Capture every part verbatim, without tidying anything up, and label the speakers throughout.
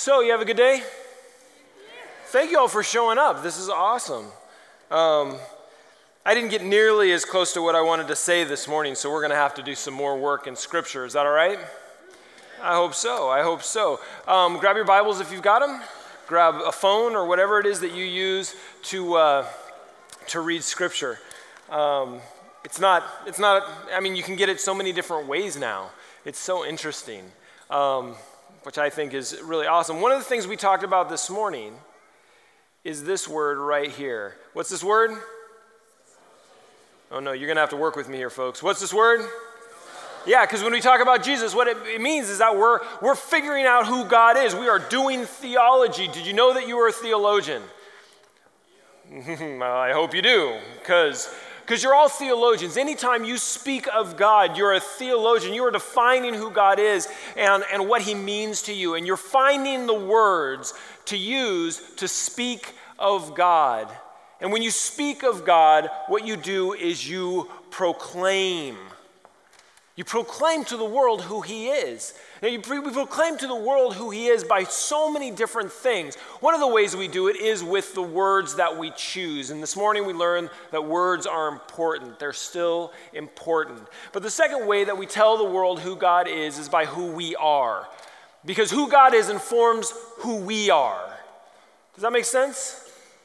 Speaker 1: So, you have a good day? Thank you all for showing up. This is awesome. Um, I didn't get nearly as close to what I wanted to say this morning, so we're going to have to do some more work in Scripture. Is that all right? I hope so. I hope so. Um, grab your Bibles if you've got them. Grab a phone or whatever it is that you use to uh, to read Scripture. Um, it's not. It's not. I mean, you can get it so many different ways now. It's so interesting, um, which I think is really awesome. One of the things we talked about this morning is this word right here. What's this word? Oh no, you're gonna have to work with me here, folks. What's this word? Yeah, because when we talk about Jesus, what it, it means is that we're we're figuring out who God is. We are doing theology. Did you know that you were a theologian? I hope you do, because because you're all theologians. Anytime you speak of God, you're a theologian. You are defining who God is and, and what he means to you, and you're finding the words to use to speak of God. And when you speak of God, what you do is you proclaim. You proclaim to the world who he is. Now, you pre- we proclaim to the world who he is by so many different things. One of the ways we do it is with the words that we choose. And this morning we learned that words are important. They're still important. But the second way that we tell the world who God is is by who we are. Because who God is informs who we are. Does that make sense?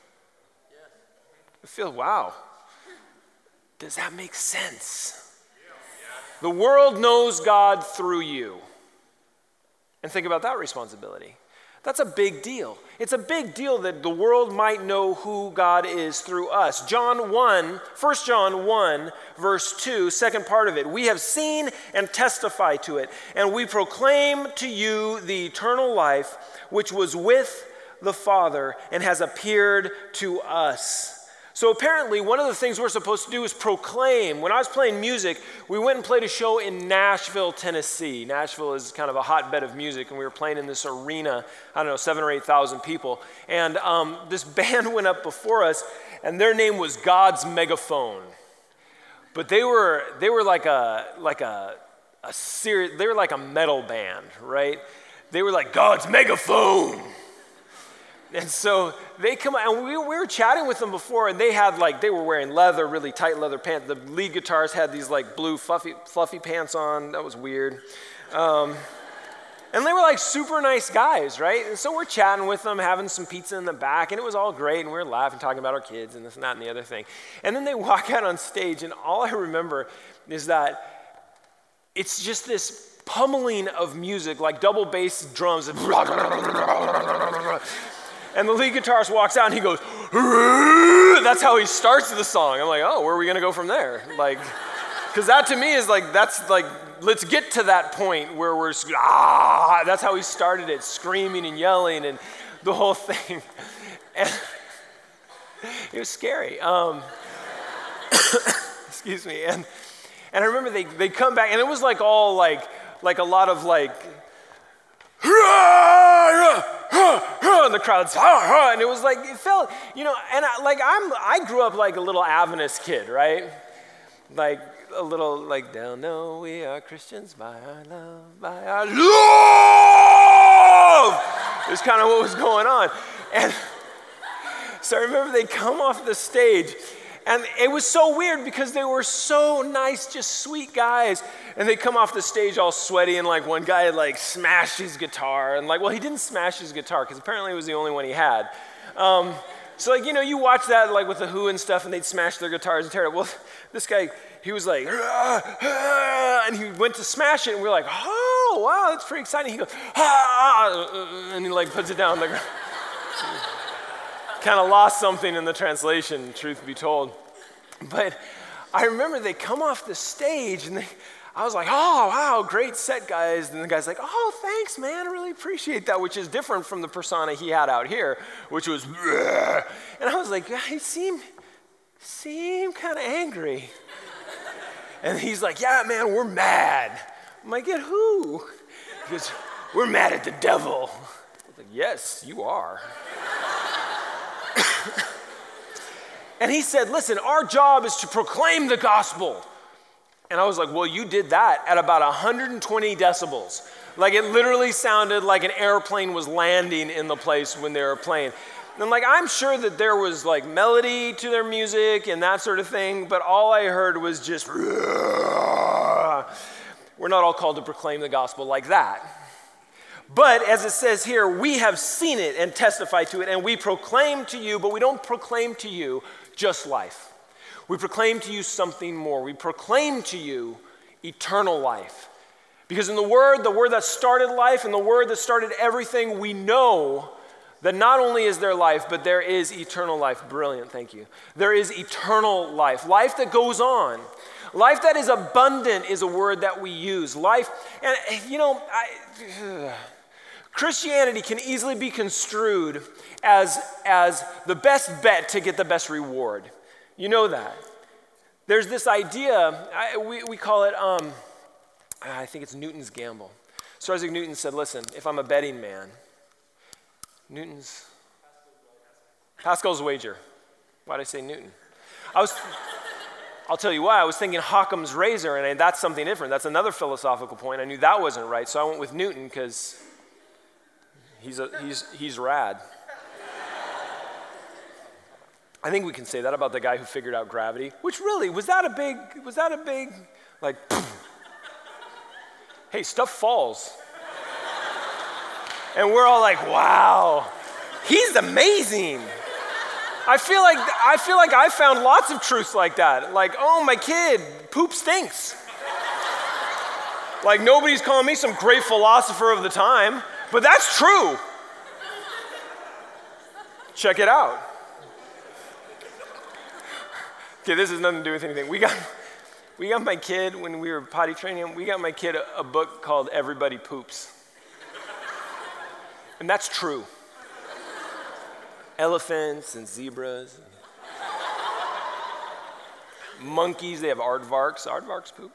Speaker 1: I feel, wow. Does that make sense? The world knows God through you. And think about that responsibility. That's a big deal. It's a big deal that the world might know who God is through us. John one, First John one, verse two, second part of it. We have seen and testify to it, and we proclaim to you the eternal life which was with the Father and has appeared to us. So apparently, one of the things we're supposed to do is proclaim. When I was playing music, we went and played a show in Nashville, Tennessee. Nashville is kind of a hotbed of music, and we were playing in this arena, I don't know, seven or eight thousand people. And um, this band went up before us, and their name was God's Megaphone. But they were they were like a like a a serious, they were like a metal band, right? They were like God's Megaphone. And so they come out, and we, we were chatting with them before, and they had like, they were wearing leather, really tight leather pants. The lead guitarist had these like blue fluffy, fluffy pants on. That was weird. Um, and they were like super nice guys, right? And so we're chatting with them, having some pizza in the back, and it was all great, and we were laughing, talking about our kids and this and that and the other thing. And then they walk out on stage, and all I remember is that it's just this pummeling of music, like double bass drums, and And the lead guitarist walks out and he goes, that's how he starts the song. I'm like, oh, where are we going to go from there? Like, because that to me is like, that's like, let's get to that point where we're, ah, that's how he started it, screaming and yelling and the whole thing. And it was scary. Um, excuse me. And and I remember they, they come back, and it was like all like, like a lot of like, and the crowd's, and it was like, it felt, you know, and I, like I'm, I grew up like a little Adventist kid, right? Like a little, like, they'll know we are Christians by our love, by our love. It's kind of what was going on. And so I remember they come off the stage, and it was so weird because they were so nice, just sweet guys. And they come off the stage all sweaty, and like one guy had like smashed his guitar. And like, well, he didn't smash his guitar because apparently it was the only one he had. Um, so like, you know, you watch that like with the Who and stuff, and they'd smash their guitars and tear it. Well, this guy, he was like, ah, ah, and he went to smash it, and we we're like, oh, wow, that's pretty exciting. He goes, ah, and he like puts it down on the ground. Kind of lost something in the translation, truth be told. But I remember they come off the stage, and they, I was like, oh, wow, great set, guys. And the guy's like, oh, thanks, man, I really appreciate that, which is different from the persona he had out here, which was, bleh. And I was like, yeah, he seemed, seemed kind of angry. And he's like, yeah, man, we're mad. I'm like, at who? He goes, we're mad at the devil. I was like, yes, you are. And he said, listen, our job is to proclaim the gospel. And I was like, well, you did that at about one hundred twenty decibels. Like it literally sounded like an airplane was landing in the place when they were playing. And like, I'm sure that there was like melody to their music and that sort of thing, but all I heard was just, we're not all called to proclaim the gospel like that. But as it says here, we have seen it and testified to it, and we proclaim to you, but we don't proclaim to you just life. We proclaim to you something more. We proclaim to you eternal life. Because in the word, the word that started life and the word that started everything, we know that not only is there life, but there is eternal life. Brilliant, thank you. There is eternal life, life that goes on. Life that is abundant is a word that we use. Life, and you know, I, Christianity can easily be construed as, as the best bet to get the best reward. You know that. There's this idea, I, we, we call it, um, I think it's Newton's gamble. Sir Isaac Newton said, listen, if I'm a betting man, Newton's, Pascal's wager. Why did I say Newton? I was, I'll tell you why. I was thinking Occam's razor, and that's something different. That's another philosophical point. I knew that wasn't right, so I went with Newton because he's, a, he's, he's rad. I think we can say that about the guy who figured out gravity, which really, was that a big, was that a big, like, hey, stuff falls. And we're all like, wow, he's amazing. I feel like I feel like I found lots of truths like that. Like, oh, my kid, poop stinks. Like, nobody's calling me some great philosopher of the time, but that's true. Check it out. Okay, this has nothing to do with anything. We got, we got my kid, when we were potty training him, we got my kid a, a book called Everybody Poops. And that's true. Elephants and zebras. And monkeys, they have aardvarks. Aardvarks poop.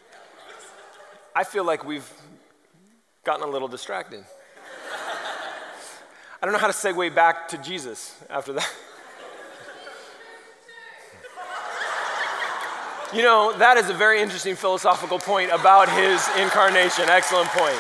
Speaker 1: I feel like we've gotten a little distracted. I don't know how to segue back to Jesus after that. You know, that is a very interesting philosophical point about his incarnation. Excellent point.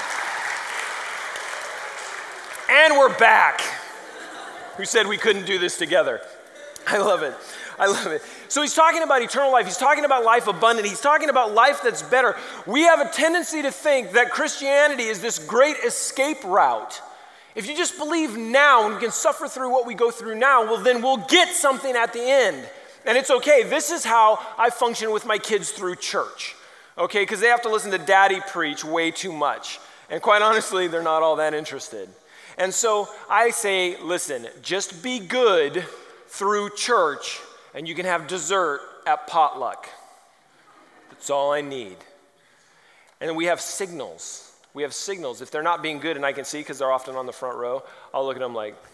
Speaker 1: And we're back. Who said we couldn't do this together? I love it. I love it. So he's talking about eternal life. He's talking about life abundant. He's talking about life that's better. We have a tendency to think that Christianity is this great escape route. If you just believe now and we can suffer through what we go through now, well, then we'll get something at the end. And it's okay. This is how I function with my kids through church. Okay, because they have to listen to daddy preach way too much. And quite honestly, they're not all that interested. And so I say, listen, just be good through church and you can have dessert at potluck. That's all I need. And then we have signals. We have signals. If they're not being good and I can see because they're often on the front row, I'll look at them like,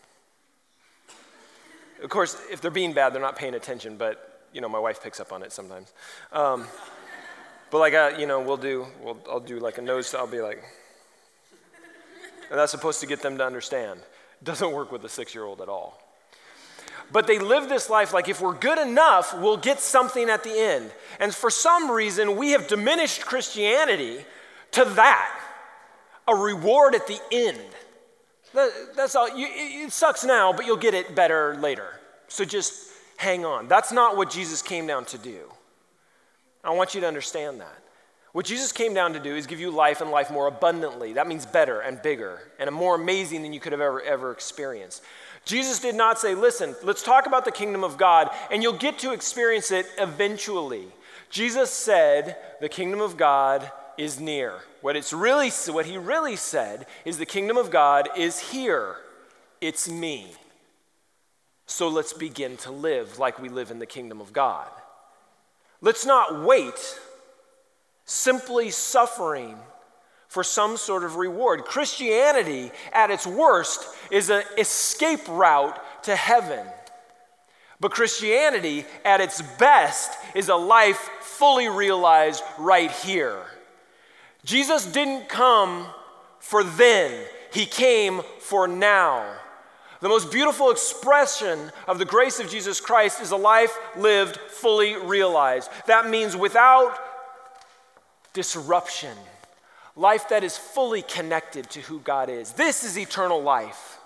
Speaker 1: of course, if they're being bad, they're not paying attention, but, you know, my wife picks up on it sometimes. Um, but like, uh, you know, we'll do, we'll, I'll do like a nose, I'll be like, and that's supposed to get them to understand. It doesn't work with a six-year-old at all. But they live this life like if we're good enough, we'll get something at the end. And for some reason, we have diminished Christianity to that, a reward at the end. That, that's all. You, it sucks now, but you'll get it better later. So just hang on. That's not what Jesus came down to do. I want you to understand that. What Jesus came down to do is give you life and life more abundantly. That means better and bigger and more amazing than you could have ever, ever experienced. Jesus did not say, listen, let's talk about the kingdom of God and you'll get to experience it eventually. Jesus said, the kingdom of God is near. What it's really, what he really said is the kingdom of God is here. It's me. So let's begin to live like we live in the kingdom of God. Let's not wait simply suffering for some sort of reward. Christianity, at its worst, is an escape route to heaven. But Christianity, at its best, is a life fully realized right here. Jesus didn't come for then. He came for now. The most beautiful expression of the grace of Jesus Christ is a life lived fully realized. That means without disruption, life that is fully connected to who God is. This is eternal life.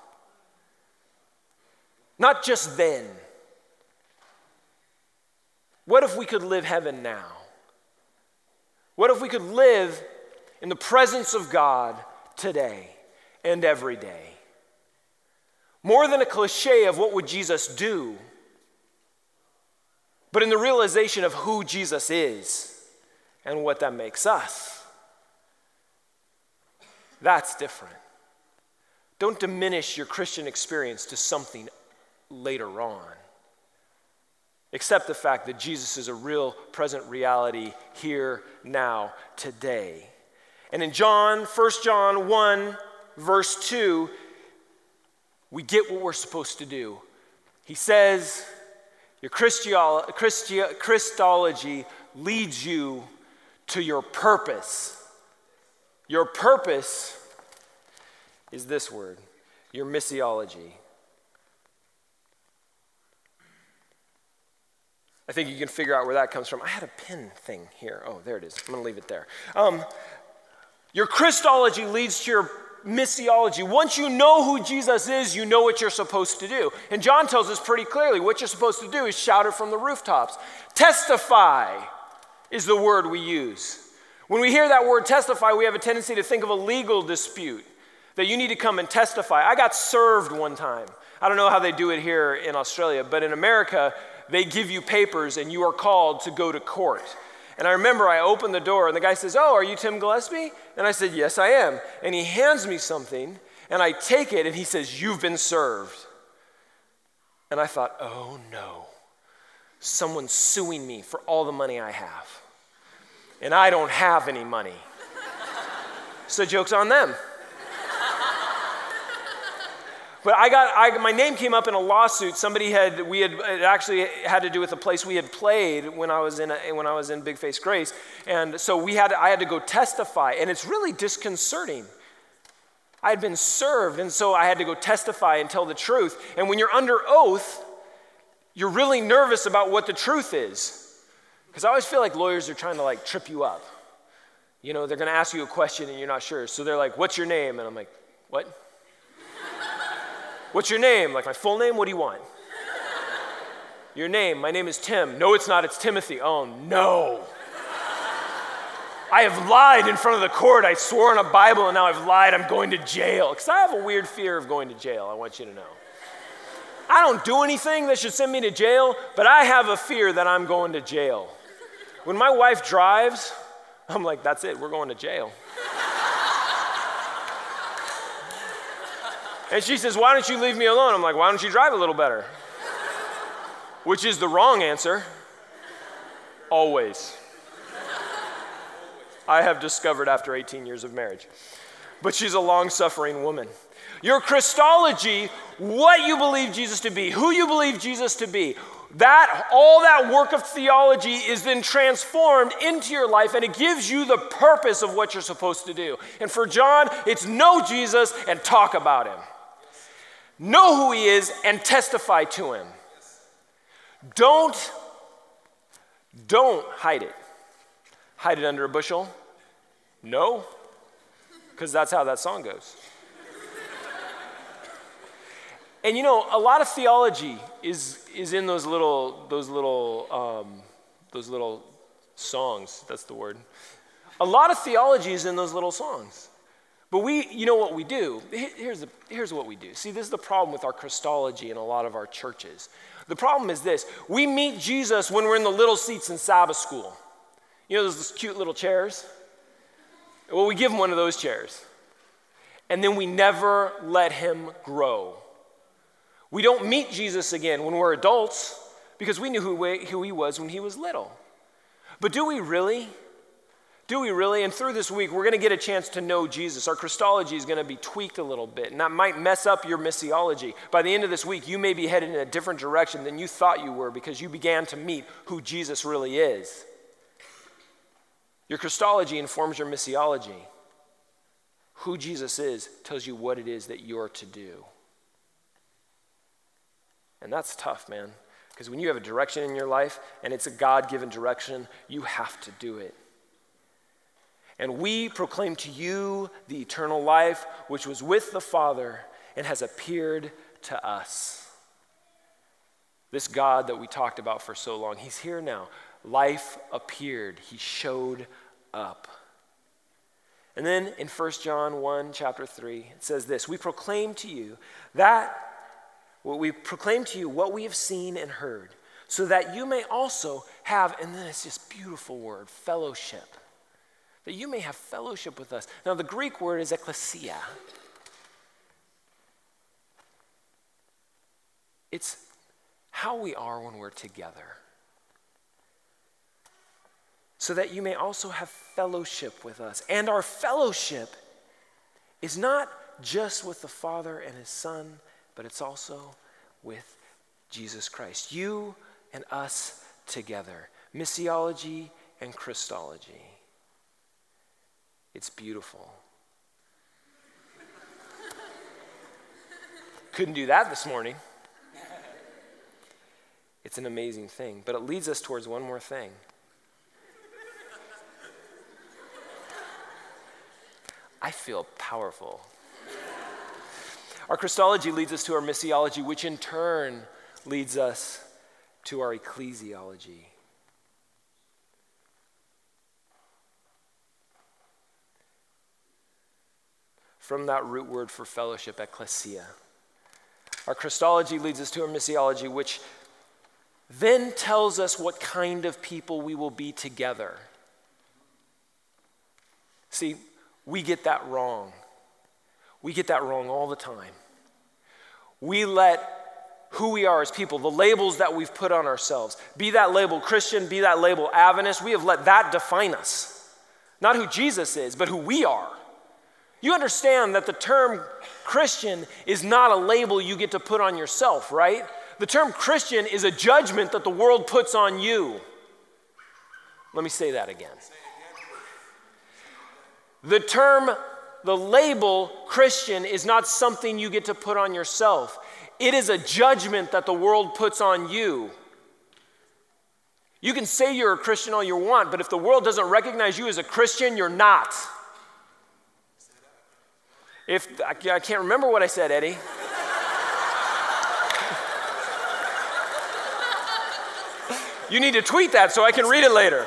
Speaker 1: Not just then. What if we could live heaven now? What if we could live in the presence of God today and every day? More than a cliche of what would Jesus do, but in the realization of who Jesus is and what that makes us. That's different. Don't diminish your Christian experience to something later on. Accept the fact that Jesus is a real present reality here, now, today. And in John, First John one, verse two, we get what we're supposed to do. He says, your Christiolo- Christi- Christology leads you to your purpose. Your purpose is this word, your missiology. I think you can figure out where that comes from. I had a pin thing here. Oh, there it is. I'm going to leave it there. Um, your Christology leads to your missiology. Once you know who Jesus is, you know what you're supposed to do. And John tells us pretty clearly what you're supposed to do is shout it from the rooftops. Testify is the word we use. When we hear that word testify, we have a tendency to think of a legal dispute, that you need to come and testify. I got served one time. I don't know how they do it here in Australia, but in America, they give you papers and you are called to go to court. And I remember I opened the door and the guy says, oh, are you Tim Gillespie? And I said, yes, I am. And he hands me something and I take it and he says, you've been served. And I thought, oh no, someone's suing me for all the money I have. And I don't have any money. So joke's on them. But I got, I, my name came up in a lawsuit. Somebody had, we had, it actually had to do with a place we had played when I was in, a, when I was in Big Face Grace. And so we had, I had to go testify, and it's really disconcerting. I had been served, and so I had to go testify and tell the truth. And when you're under oath, you're really nervous about what the truth is. Because I always feel like lawyers are trying to like trip you up. You know, they're going to ask you a question and you're not sure. So they're like, what's your name? And I'm like, what? What's your name? Like my full name? What do you want? Your name? My name is Tim. No, it's not. It's Timothy. Oh, no. I have lied in front of the court. I swore on a Bible and now I've lied. I'm going to jail. Because I have a weird fear of going to jail. I want you to know. I don't do anything that should send me to jail, but I have a fear that I'm going to jail. When my wife drives, I'm like, that's it. We're going to jail. And she says, why don't you leave me alone? I'm like, why don't you drive a little better? Which is the wrong answer. Always. I have discovered after eighteen years of marriage. But she's a long-suffering woman. Your Christology, what you believe Jesus to be, who you believe Jesus to be, that, all that work of theology is then transformed into your life, and it gives you the purpose of what you're supposed to do. And for John, it's know Jesus and talk about him. Know who he is and testify to him. Don't, don't hide it. Hide it under a bushel? No, because that's how that song goes. And you know, a lot of theology is is in those little those little um, those little songs. That's the word. A lot of theology is in those little songs. But we, you know what we do? Here's the, here's what we do. See, this is the problem with our Christology in a lot of our churches. The problem is this: we meet Jesus when we're in the little seats in Sabbath school. You know those cute little chairs? Well, we give him one of those chairs, and then we never let him grow. We don't meet Jesus again when we're adults because we knew who, we, who he was when he was little. But do we really? Do we really? And through this week, we're going to get a chance to know Jesus. Our Christology is going to be tweaked a little bit, and that might mess up your missiology. By the end of this week, you may be headed in a different direction than you thought you were because you began to meet who Jesus really is. Your Christology informs your missiology. Who Jesus is tells you what it is that you're to do. And that's tough, man, because when you have a direction in your life and it's a God-given direction, you have to do it. And we proclaim to you the eternal life, which was with the Father and has appeared to us. This God that we talked about for so long, he's here now. Life appeared. He showed up. And then in First John one, chapter three, it says this, we proclaim to you that, well, we proclaim to you what we have seen and heard, so that you may also have, and then it's this beautiful word, fellowship. That you may have fellowship with us. Now the Greek word is ekklesia. It's how we are when we're together. So that you may also have fellowship with us. And our fellowship is not just with the Father and his Son, but it's also with Jesus Christ. You and us together. Missiology and Christology. It's beautiful. Couldn't do that this morning. It's an amazing thing, but it leads us towards one more thing. I feel powerful. Our Christology leads us to our missiology, which in turn leads us to our ecclesiology. From that root word for fellowship, ekklesia. Our Christology leads us to our missiology, which then tells us what kind of people we will be together. See, we get that wrong. We get that wrong all the time. We let who we are as people, the labels that we've put on ourselves, be that label Christian, be that label Adventist, we have let that define us. Not who Jesus is, but who we are. You understand that the term Christian is not a label you get to put on yourself, right? The term Christian is a judgment that the world puts on you. Let me say that again. The term, the label Christian is not something you get to put on yourself. It is a judgment that the world puts on you. You can say you're a Christian all you want, but if the world doesn't recognize you as a Christian, you're not. If I can't remember what I said, Eddie. You need to tweet that so I can read it later.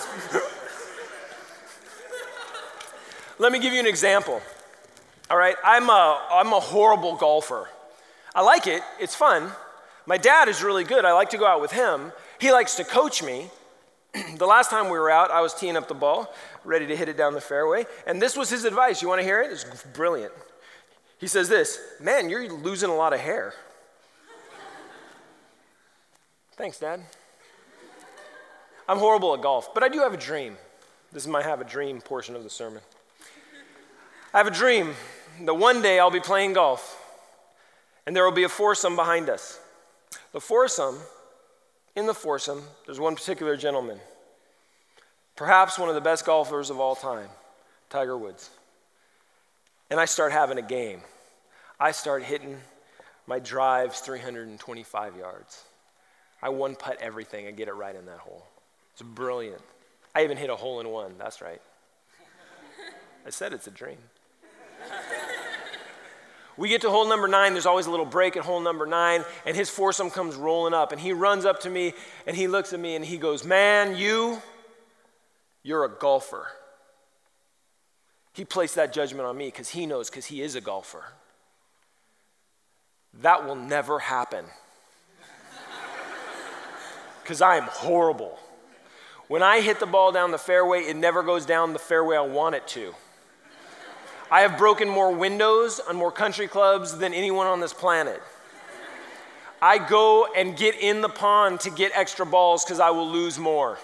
Speaker 1: Let me give you an example. All right, I'm a, I'm a horrible golfer. I like it, it's fun. My dad is really good, I like to go out with him. He likes to coach me. The last time we were out, I was teeing up the ball, ready to hit it down the fairway, and this was his advice. You want to hear it? It's brilliant. He says this, man, you're losing a lot of hair. Thanks, Dad. I'm horrible at golf, but I do have a dream. This is my have a dream portion of the sermon. I have a dream that one day I'll be playing golf, and there will be a foursome behind us. The foursome, in the foursome, there's one particular gentleman, perhaps one of the best golfers of all time, Tiger Woods. And I start having a game. I start hitting my drives three hundred twenty-five yards. I one putt everything and get it right in that hole. It's brilliant. I even hit a hole in one, that's right. I said it's a dream. We get to hole number nine, there's always a little break at hole number nine, and his foursome comes rolling up, and he runs up to me, and he looks at me, and he goes, man, you, you're a golfer. He placed that judgment on me because he knows, because he is a golfer. That will never happen. Because I am horrible. When I hit the ball down the fairway, it never goes down the fairway I want it to. I have broken more windows on more country clubs than anyone on this planet. I go and get in the pond to get extra balls because I will lose more.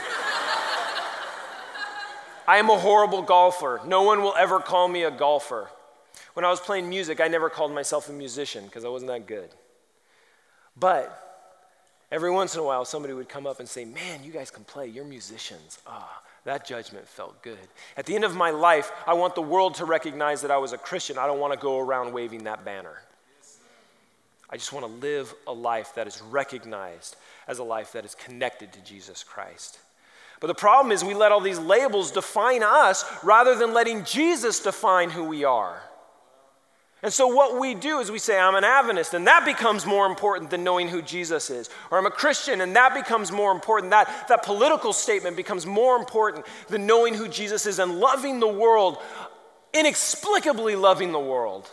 Speaker 1: I am a horrible golfer. No one will ever call me a golfer. When I was playing music, I never called myself a musician because I wasn't that good. But every once in a while, somebody would come up and say, man, you guys can play. You're musicians. Ah, that judgment felt good. At the end of my life, I want the world to recognize that I was a Christian. I don't want to go around waving that banner. I just want to live a life that is recognized as a life that is connected to Jesus Christ. But the problem is we let all these labels define us rather than letting Jesus define who we are. And so what we do is we say, I'm an Adventist, and that becomes more important than knowing who Jesus is. Or I'm a Christian, and that becomes more important. That, that political statement becomes more important than knowing who Jesus is and loving the world, inexplicably loving the world.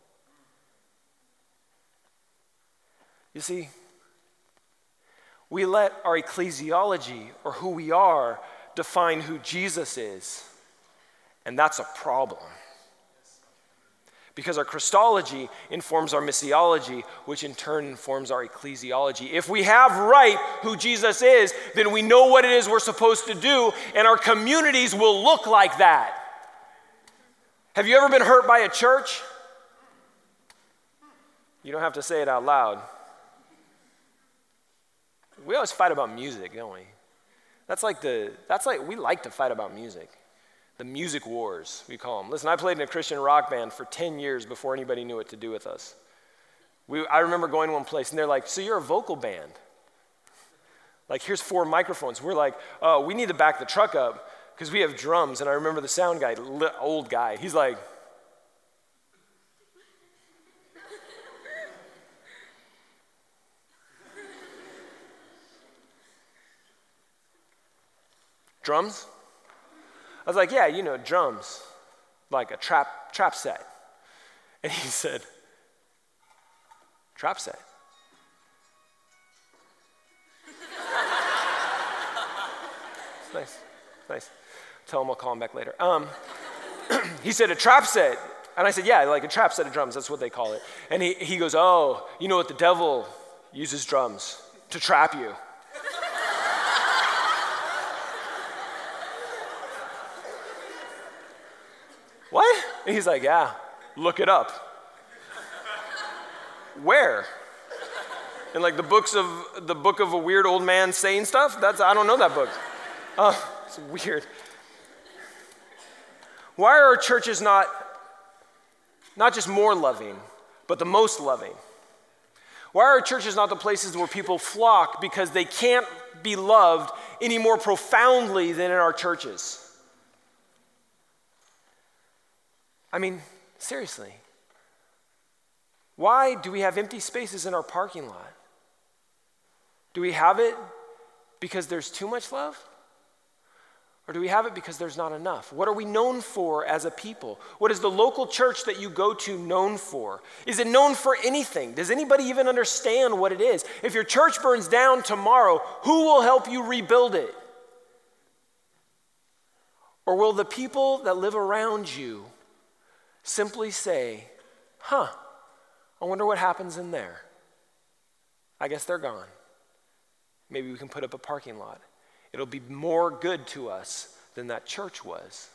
Speaker 1: You see, we let our ecclesiology, or who we are, define who Jesus is. And that's a problem. Because our Christology informs our missiology, which in turn informs our ecclesiology. If we have right who Jesus is, then we know what it is we're supposed to do, and our communities will look like that. Have you ever been hurt by a church? You don't have to say it out loud. We always fight about music, don't we? That's like the, that's like, we like to fight about music. The music wars, we call them. Listen, I played in a Christian rock band for ten years before anybody knew what to do with us. We, I remember going to one place, and they're like, so you're a vocal band? Like, here's four microphones. We're like, oh, we need to back the truck up because we have drums. And I remember the sound guy, old guy, he's like, drums? I was like, yeah, you know, drums, like a trap trap set. And he said, trap set? It's nice, nice. Tell him I'll call him back later. Um, he said, a trap set. And I said, yeah, like a trap set of drums, that's what they call it. And he, he goes, oh, you know what, the devil uses drums to trap you. What? And he's like, yeah, look it up. Where? In like the books of the book of a weird old man saying stuff? That's I don't know that book. Oh, it's weird. Why are our churches not not just more loving, but the most loving? Why are our churches not the places where people flock because they can't be loved any more profoundly than in our churches? I mean, seriously, why do we have empty spaces in our parking lot? Do we have it because there's too much love? Or do we have it because there's not enough? What are we known for as a people? What is the local church that you go to known for? Is it known for anything? Does anybody even understand what it is? If your church burns down tomorrow, who will help you rebuild it? Or will the people that live around you simply say, huh, I wonder what happens in there. I guess they're gone. Maybe we can put up a parking lot. It'll be more good to us than that church was.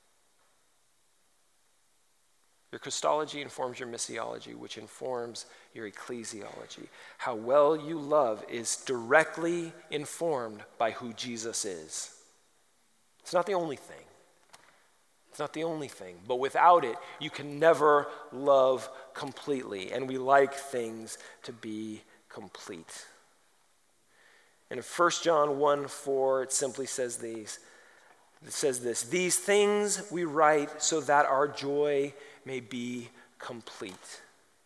Speaker 1: Your Christology informs your missiology, which informs your ecclesiology. How well you love is directly informed by who Jesus is. It's not the only thing. It's not the only thing, but without it, you can never love completely, and we like things to be complete. And in First John one four, it simply says these. It says this, these things we write so that our joy may be complete.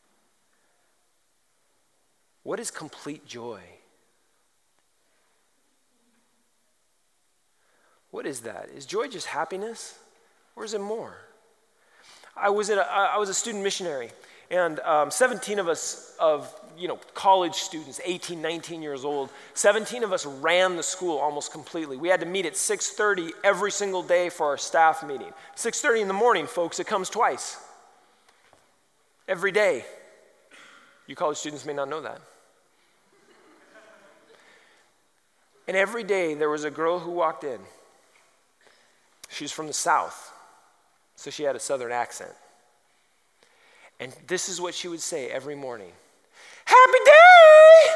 Speaker 1: What is complete joy? What is that? Is joy just happiness? Or is it more? I was in a, I was a student missionary, and um, seventeen of us, of you know, college students, eighteen, nineteen years old, seventeen of us ran the school almost completely. We had to meet at six thirty every single day for our staff meeting. six thirty in the morning, folks, it comes twice. Every day. You college students may not know that. And every day there was a girl who walked in. She's from the South. So she had a Southern accent. And this is what she would say every morning. Happy day!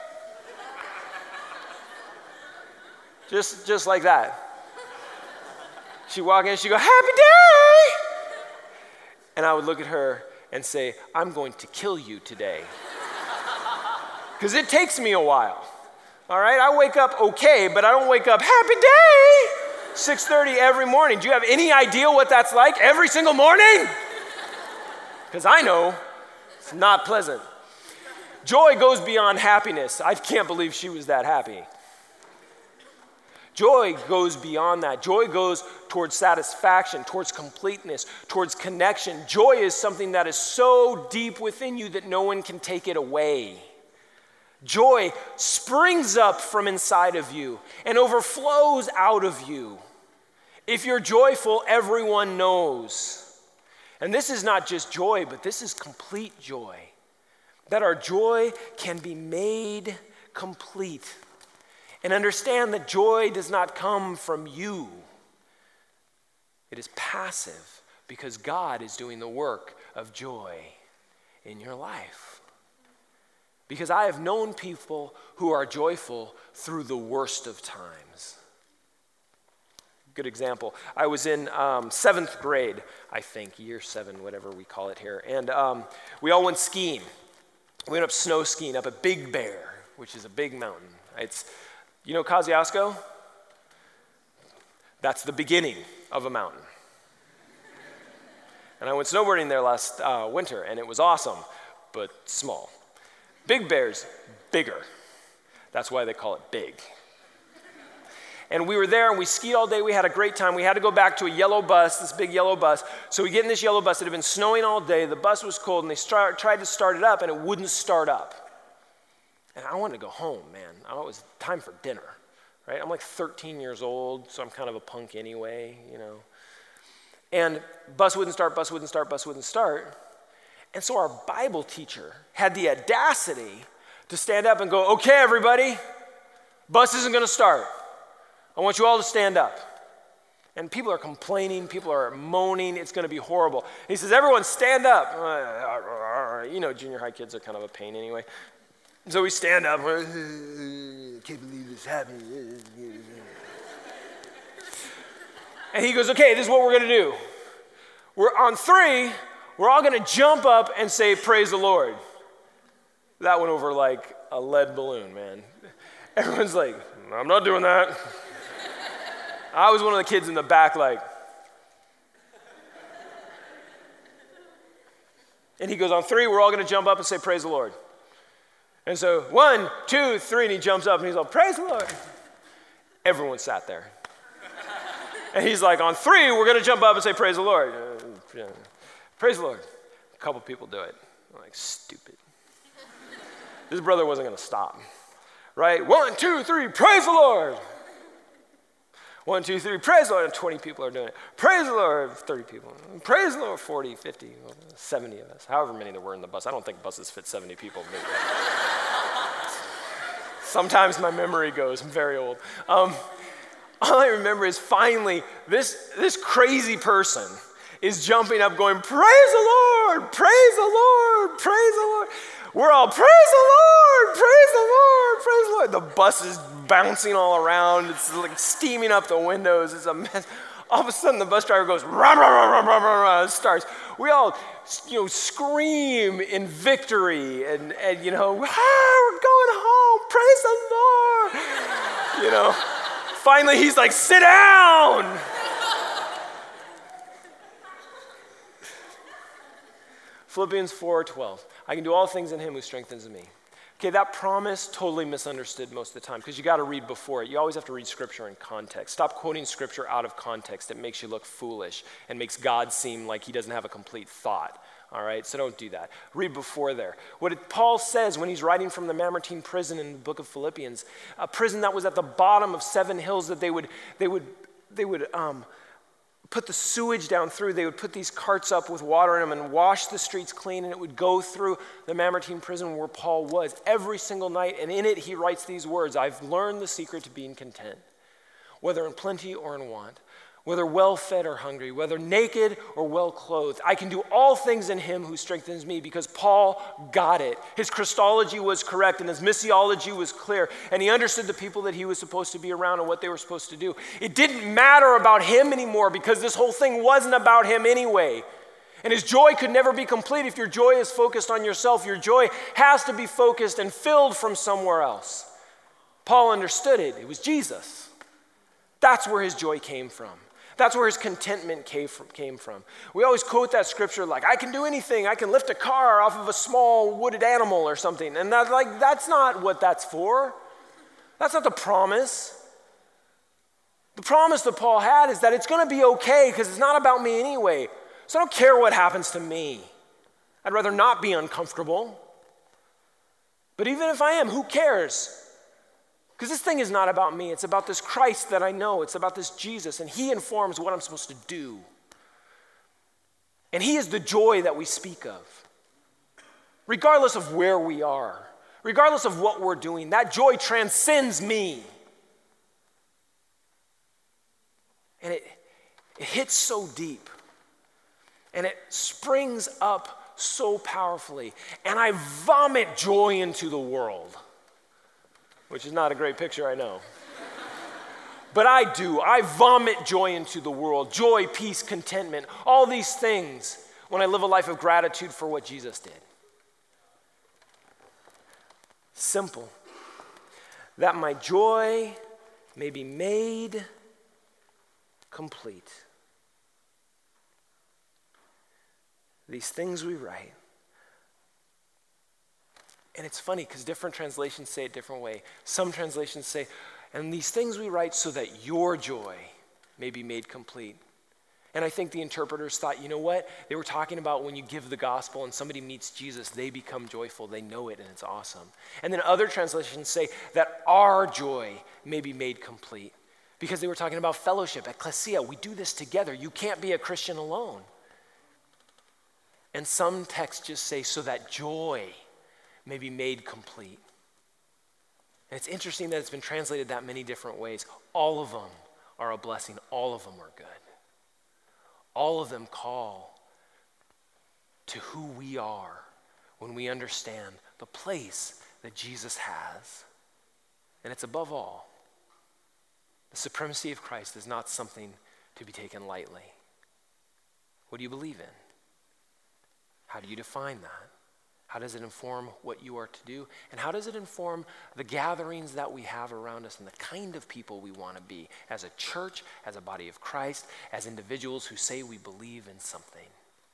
Speaker 1: just, just like that. She'd walk in, she'd go, happy day! And I would look at her and say, I'm going to kill you today. Because it takes me a while. All right, I wake up okay, but I don't wake up, happy day, six thirty every morning. Do you have any idea what that's like every single morning? Because I know it's not pleasant. Joy goes beyond happiness. I can't believe she was that happy. Joy goes beyond that. Joy goes towards satisfaction, towards completeness, towards connection. Joy is something that is so deep within you that no one can take it away. Joy springs up from inside of you and overflows out of you. If you're joyful, everyone knows. And this is not just joy, but this is complete joy. That our joy can be made complete. And understand that joy does not come from you. It is passive because God is doing the work of joy in your life. Because I have known people who are joyful through the worst of times. Good example. I was in um, seventh grade, I think, year seven, whatever we call it here. And um, we all went skiing. We went up snow skiing up at Big Bear, which is a big mountain. It's You know Kosciuszko? That's the beginning of a mountain. And I went snowboarding there last uh, winter, and it was awesome, but small. Big Bear's bigger. That's why they call it big. And we were there, and we skied all day. We had a great time. We had to go back to a yellow bus, this big yellow bus. So we get in this yellow bus. It had been snowing all day. The bus was cold, and they start, tried to start it up, and it wouldn't start up. And I wanted to go home, man. Oh, it was time for dinner, right? I'm like thirteen years old, so I'm kind of a punk anyway, you know. And bus wouldn't start, bus wouldn't start, bus wouldn't start. And so our Bible teacher had the audacity to stand up and go, okay, everybody, bus isn't going to start. I want you all to stand up. And people are complaining, people are moaning, it's going to be horrible. He says, everyone stand up. You know, junior high kids are kind of a pain anyway. So we stand up. I can't believe this happened. And he goes, okay, this is what we're going to do. We're on three, we're all going to jump up and say, praise the Lord. That went over like a lead balloon, man. Everyone's like, I'm not doing that. I was one of the kids in the back like. And he goes, on three, we're all going to jump up and say, praise the Lord. And so, one, two, three, and he jumps up and he's like, praise the Lord. Everyone sat there. And he's like, on three, we're going to jump up and say, praise the Lord. Uh, yeah. Praise the Lord. A couple people do it. I'm like, stupid. This brother wasn't going to stop. Right? One, two, three, praise the Lord. One, two, three, praise the Lord. And twenty people are doing it. Praise the Lord. thirty people. Praise the Lord. forty, fifty, seventy of us. However many there were in the bus. I don't think buses fit seventy people. Sometimes my memory goes. I'm very old. Um, all I remember is finally this, this crazy person is jumping up going, praise the Lord, praise the Lord, praise the Lord. We're all, praise the Lord, praise the Lord, praise the Lord. The bus is bouncing all around. It's like steaming up the windows. It's a mess. All of a sudden, the bus driver goes, rah, rah, rah, rah, rah, rah, rah, starts. We all, you know, scream in victory and, and you know, ah, we're going home, praise the Lord. You know, finally he's like, sit down. Philippians four twelve. I can do all things in him who strengthens me. Okay, that promise, totally misunderstood most of the time because you got to read before it. You always have to read Scripture in context. Stop quoting Scripture out of context. It makes you look foolish and makes God seem like he doesn't have a complete thought. All right, so don't do that. Read before there. What it, Paul says when he's writing from the Mamertine prison in the book of Philippians, a prison that was at the bottom of seven hills that they would, they would, they would, um, put the sewage down through. They would put these carts up with water in them and wash the streets clean, and it would go through the Mamertine prison where Paul was every single night. And in it, he writes these words, I've learned the secret to being content, whether in plenty or in want, whether well-fed or hungry, whether naked or well-clothed. I can do all things in him who strengthens me, because Paul got it. His Christology was correct and his missiology was clear, and he understood the people that he was supposed to be around and what they were supposed to do. It didn't matter about him anymore because this whole thing wasn't about him anyway. And his joy could never be complete if your joy is focused on yourself. Your joy has to be focused and filled from somewhere else. Paul understood it. It was Jesus. That's where his joy came from. That's where his contentment came from. We always quote that scripture like, I can do anything. I can lift a car off of a small wooded animal or something. And that's like, that's not what that's for. That's not the promise. The promise that Paul had is that it's going to be okay because it's not about me anyway. So I don't care what happens to me. I'd rather not be uncomfortable. But even if I am, who cares? Because this thing is not about me. It's about this Christ that I know. It's about this Jesus, and he informs what I'm supposed to do. And he is the joy that we speak of. Regardless of where we are, regardless of what we're doing, that joy transcends me. And it, it hits so deep. And it springs up so powerfully. And I vomit joy into the world. Which is not a great picture, I know. But I do. I vomit joy into the world. Joy, peace, contentment, all these things when I live a life of gratitude for what Jesus did. Simple. That my joy may be made complete. These things we write. And it's funny because different translations say it a different way. Some translations say, and these things we write so that your joy may be made complete. And I think the interpreters thought, you know what? They were talking about when you give the gospel and somebody meets Jesus, they become joyful. They know it and it's awesome. And then other translations say that our joy may be made complete. Because they were talking about fellowship, ecclesia. We do this together. You can't be a Christian alone. And some texts just say, so that joy may be made complete. And it's interesting that it's been translated that many different ways. All of them are a blessing. All of them are good. All of them call to who we are when we understand the place that Jesus has. And it's above all. The supremacy of Christ is not something to be taken lightly. What do you believe in? How do you define that? How does it inform what you are to do? And how does it inform the gatherings that we have around us and the kind of people we want to be as a church, as a body of Christ, as individuals who say we believe in something?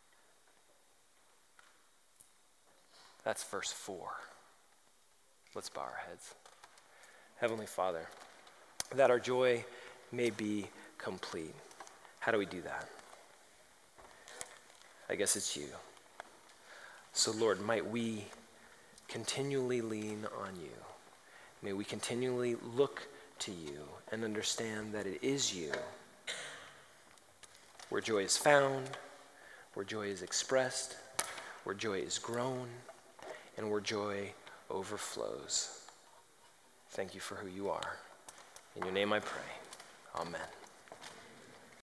Speaker 1: That's verse four. Let's bow our heads. Heavenly Father, that our joy may be complete. How do we do that? I guess it's you. So Lord, might we continually lean on you. May we continually look to you and understand that it is you where joy is found, where joy is expressed, where joy is grown, and where joy overflows. Thank you for who you are. In your name I pray. Amen.